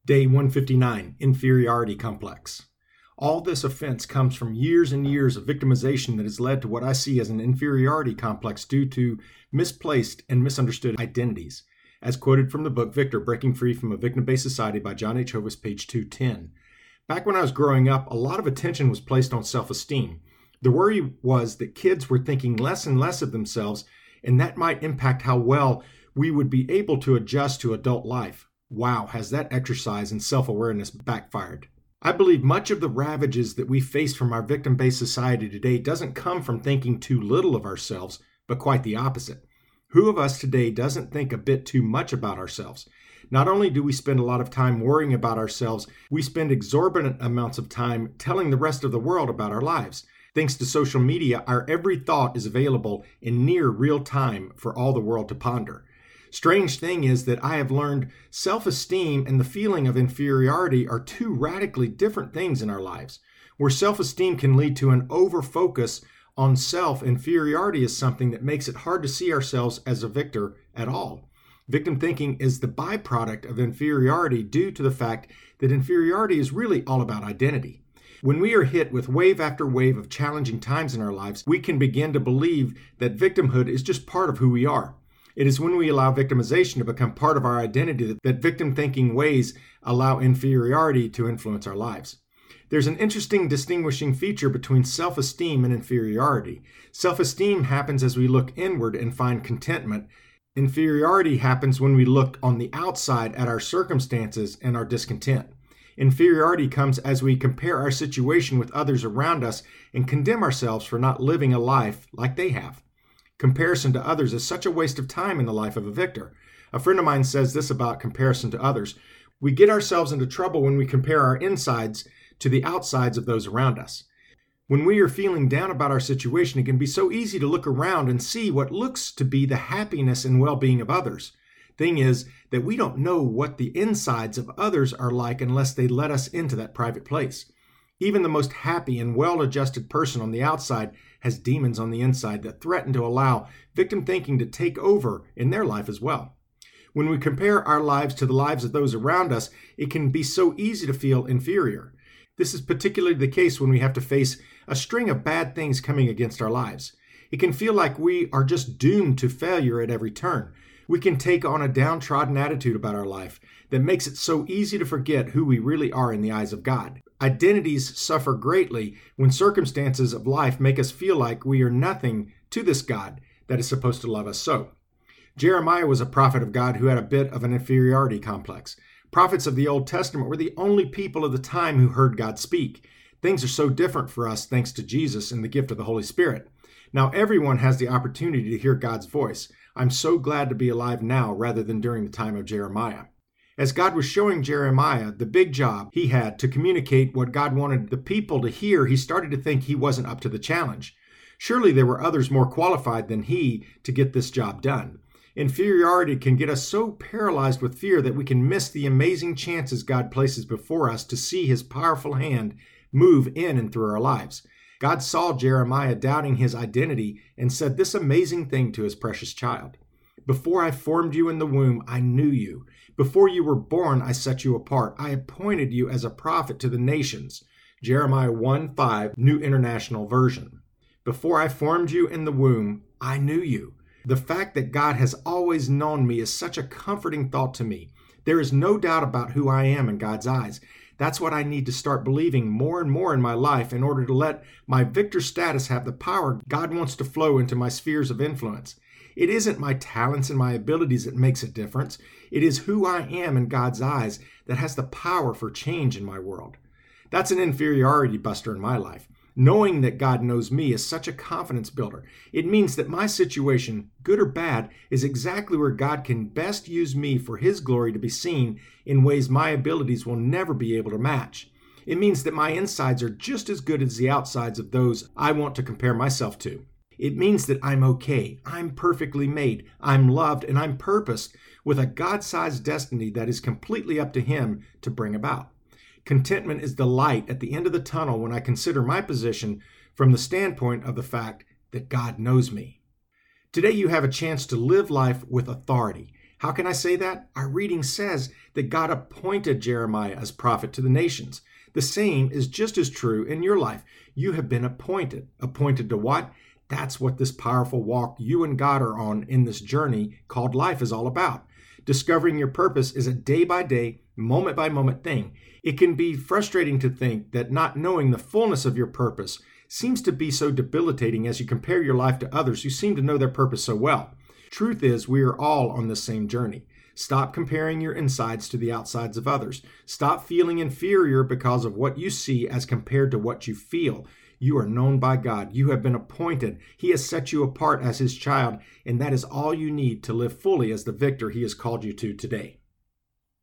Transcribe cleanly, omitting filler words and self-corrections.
Day 159, Inferiority Complex. All this offense comes from years and years of victimization that has led to what I see as an inferiority complex due to misplaced and misunderstood identities, as quoted from the book Victor, Breaking Free from a Victim-Based Society by John H. Hovis, page 210. Back when I was growing up, a lot of attention was placed on self-esteem. The worry was that kids were thinking less and less of themselves, and that might impact how well we would be able to adjust to adult life. Wow, has that exercise in self-awareness backfired? I believe much of the ravages that we face from our victim-based society today doesn't come from thinking too little of ourselves, but quite the opposite. Who of us today doesn't think a bit too much about ourselves? Not only do we spend a lot of time worrying about ourselves, we spend exorbitant amounts of time telling the rest of the world about our lives. Thanks to social media, our every thought is available in near real time for all the world to ponder. Strange thing is that I have learned self-esteem and the feeling of inferiority are two radically different things in our lives. Where self-esteem can lead to an over-focus on self, inferiority is something that makes it hard to see ourselves as a victor at all. Victim thinking is the byproduct of inferiority due to the fact that inferiority is really all about identity. When we are hit with wave after wave of challenging times in our lives, we can begin to believe that victimhood is just part of who we are. It is when we allow victimization to become part of our identity that victim-thinking ways allow inferiority to influence our lives. There's an interesting distinguishing feature between self-esteem and inferiority. Self-esteem happens as we look inward and find contentment. Inferiority happens when we look on the outside at our circumstances and are discontent. Inferiority comes as we compare our situation with others around us and condemn ourselves for not living a life like they have. Comparison to others is such a waste of time in the life of a victor. A friend of mine says this about comparison to others. We get ourselves into trouble when we compare our insides to the outsides of those around us. When we are feeling down about our situation, it can be so easy to look around and see what looks to be the happiness and well-being of others. Thing is that we don't know what the insides of others are like unless they let us into that private place. Even the most happy and well-adjusted person on the outside has demons on the inside that threaten to allow victim thinking to take over in their life as well. When we compare our lives to the lives of those around us, it can be so easy to feel inferior. This is particularly the case when we have to face a string of bad things coming against our lives. It can feel like we are just doomed to failure at every turn. We can take on a downtrodden attitude about our life that makes it so easy to forget who we really are in the eyes of God. Identities suffer greatly when circumstances of life make us feel like we are nothing to this God that is supposed to love us so. Jeremiah was a prophet of God who had a bit of an inferiority complex. Prophets of the Old Testament were the only people of the time who heard God speak. Things are so different for us thanks to Jesus and the gift of the Holy Spirit. Now everyone has the opportunity to hear God's voice. I'm so glad to be alive now rather than during the time of Jeremiah. As God was showing Jeremiah the big job he had to communicate what God wanted the people to hear, he started to think he wasn't up to the challenge. Surely there were others more qualified than he to get this job done. Inferiority can get us so paralyzed with fear that we can miss the amazing chances God places before us to see his powerful hand move in and through our lives. God saw Jeremiah doubting his identity and said this amazing thing to his precious child. Before I formed you in the womb, I knew you. Before you were born, I set you apart. I appointed you as a prophet to the nations. Jeremiah 1:5, New International Version. Before I formed you in the womb, I knew you. The fact that God has always known me is such a comforting thought to me. There is no doubt about who I am in God's eyes. That's what I need to start believing more and more in my life in order to let my victor status have the power God wants to flow into my spheres of influence. It isn't my talents and my abilities that makes a difference. It is who I am in God's eyes that has the power for change in my world. That's an inferiority buster in my life. Knowing that God knows me is such a confidence builder. It means that my situation, good or bad, is exactly where God can best use me for his glory to be seen in ways my abilities will never be able to match. It means that my insides are just as good as the outsides of those I want to compare myself to. It means that I'm okay, I'm perfectly made, I'm loved, and I'm purposed with a God-sized destiny that is completely up to him to bring about. Contentment is the light at the end of the tunnel when I consider my position from the standpoint of the fact that God knows me. Today you have a chance to live life with authority. How can I say that? Our reading says that God appointed Jeremiah as prophet to the nations. The same is just as true in your life. You have been appointed. Appointed to what? That's what this powerful walk you and God are on in this journey called life is all about. Discovering your purpose is a day-by-day, moment-by-moment thing. It can be frustrating to think that not knowing the fullness of your purpose seems to be so debilitating as you compare your life to others who seem to know their purpose so well. Truth is, we are all on the same journey. Stop comparing your insides to the outsides of others. Stop feeling inferior because of what you see as compared to what you feel. You are known by God. You have been appointed. He has set you apart as His child, and that is all you need to live fully as the victor He has called you to today.